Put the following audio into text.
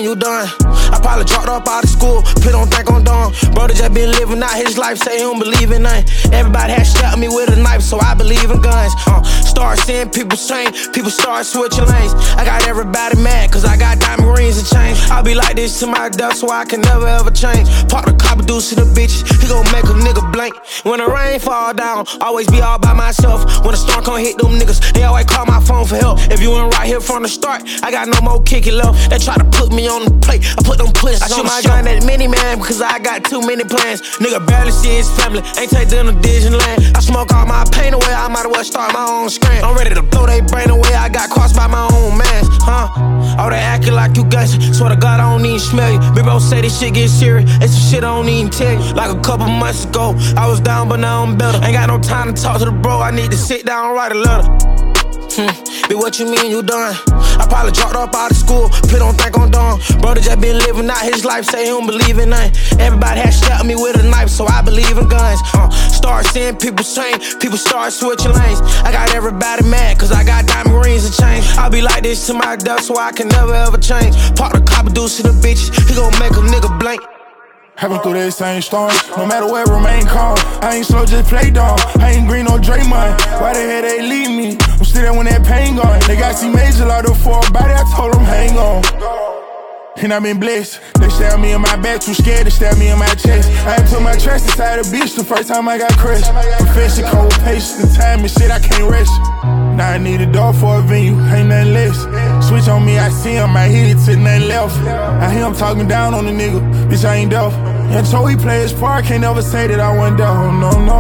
you done? I probably dropped up out of school, please don't think I'm dumb. Brother just been living out his life, say he don't believe in nothing. Everybody has shot me with a knife, so I believe in guns. Start seeing people change, people start switching lanes. I got everybody mad, cause I got diamond rings and chains. I'll be like this to my death, so I can never ever change. Park the copper deuce to the bitches, he gon' make a nigga blank. When the rain fall down, always be all by myself. When the storm come hit them niggas, they always call my phone for help. If you ain't right here from the start, I got no more kicking left. They try to put me on the plate, I put them pussies on my gun at mini man, because I got too many plans. Nigga barely see his family, ain't take them to Disneyland. I smoke all my pain away, I might as well start my own scram. I'm ready to blow they brain away, I got crossed by my own mans, Oh, they acting like you gangsta, swear to God I don't even smell you. Big bro say this shit get serious, it's some shit I don't even tell you. Like a couple months ago, I was down but now I'm better. Ain't got no time to talk to the bro, I need to sit down and write a letter. Be what you mean you done? I probably dropped up out of school, please don't think I'm dumb. Brother just been living out his life, say he don't believe in nothing. Everybody has shot me with a knife, so I believe in guns. Start seeing people change, people start switching lanes. I got everybody mad, cause I got diamond rings and chains. I'll be like this to my death, so I can never ever change. Park the copper deuce to the bitches, he gon' make a nigga blank. Having through that same storm, no matter where, remain calm. I ain't slow, just play dumb. I ain't green, no Draymond. Why the hell they leave me? I'm still there when that pain gone. They got C major like the for a body, I told them hang on. And I been blessed. They stab me in my back, too scared to stab me in my chest. I ain't put my trust inside a bitch the first time I got crushed. Profession, cold patience, and time and shit, I can't rest. Now I need a dog for a venue, ain't nothing less. Switch on me, I see him, I hit it to nothing left. I hear him talking down on the nigga, bitch I ain't deaf. And so he play his part, can't never say that I wasn't deaf, no, no.